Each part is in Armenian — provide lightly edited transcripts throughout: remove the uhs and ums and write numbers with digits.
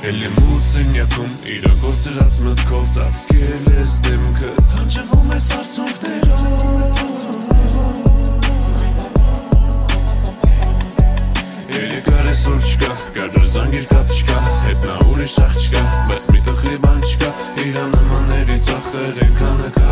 Էլի մուծենյակում իրագործ սրած մտքով ծածկել ես դեմքը Թանջվում ես արցունքներով Էլի կարեսոր չկա, կարդր զանգիր կապ չկա Հետ նա ուրիշ աղ չկա, բայց մի տխրի բան չկա Իրա նմաների ծախր ենքանը կա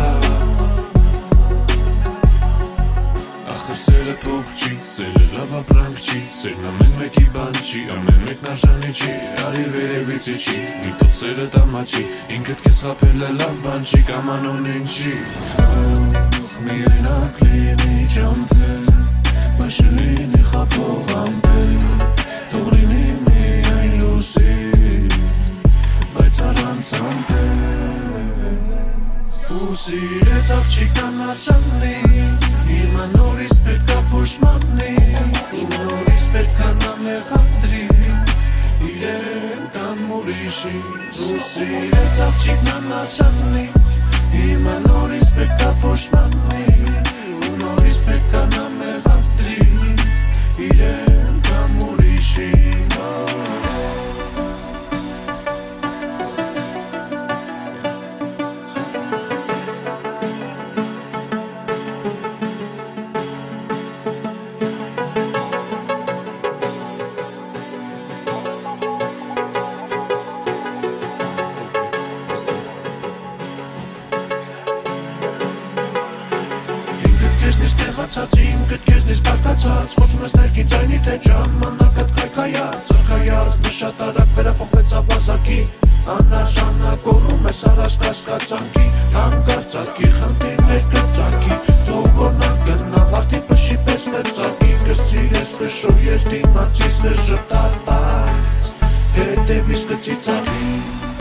Ախր սերը փող չի, սերը լավ ապրանք չի Սերն ամեն մեկի բան չի, ամեն մեկն արժանի չի Արի վերևիցի չի, մի տող սերը տամաչի Ինքդ կես խապել է լավ բան չի, կամանոն ինչի Թող միայնակ լինի ճամպել Բայց չլինի խապող ամպել Թող լինի միայն լուսի Բայց առանց ամպել Ու սիրեց աղջիկան արժանին Հիմա նորից պետք է փոշմանի Ու նորից պետք է նամներ խանդրի Իրեն կամ ուրիշի Ու սիրեց աղջիկան արժանին Հիմա նորից պետք է փոշմանի Ու նորից պետք է նամներ խանդրի Իրեն կամ ուրիշի Ինքդ քեզնից բարտացած Խոսում ես ներքին ձայնի թե ժամանակդ քայքայած Զրկայած մի շատ արագ վերափոխվեց ավազակի Անարժանագորում ես առած կասկածանքի Հանկարծակի խնդիրներ կծակի Թող որ նա գնա վարդի պշի պես մեծակի Կսիրես կշոյես դիմացիս լեժտապած Հետևիս կծիծաղի